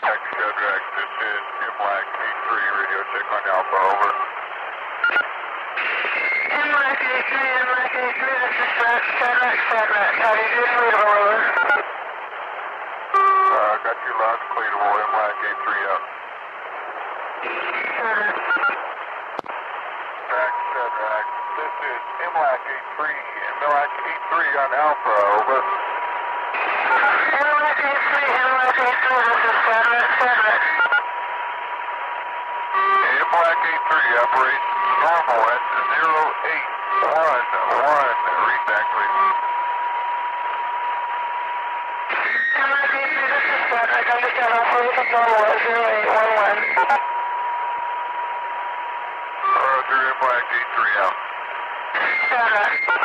Shadrack, this is MLAC 83, radio check on Alpha, over. MLAC 83, this is Shadrack. How do you do, over? Got you loud and clear, MLAC 83 out. Shadrack, this is MLAC 83, MLAC 83 on Alpha, over. MLAC 83, this is Shadrack. MLAC 83, operation normal at 0811, read back please. MLAC 83, this is Shadrack, understand operation normal at 0811. Roger, MLAC 83 out. Shadrack.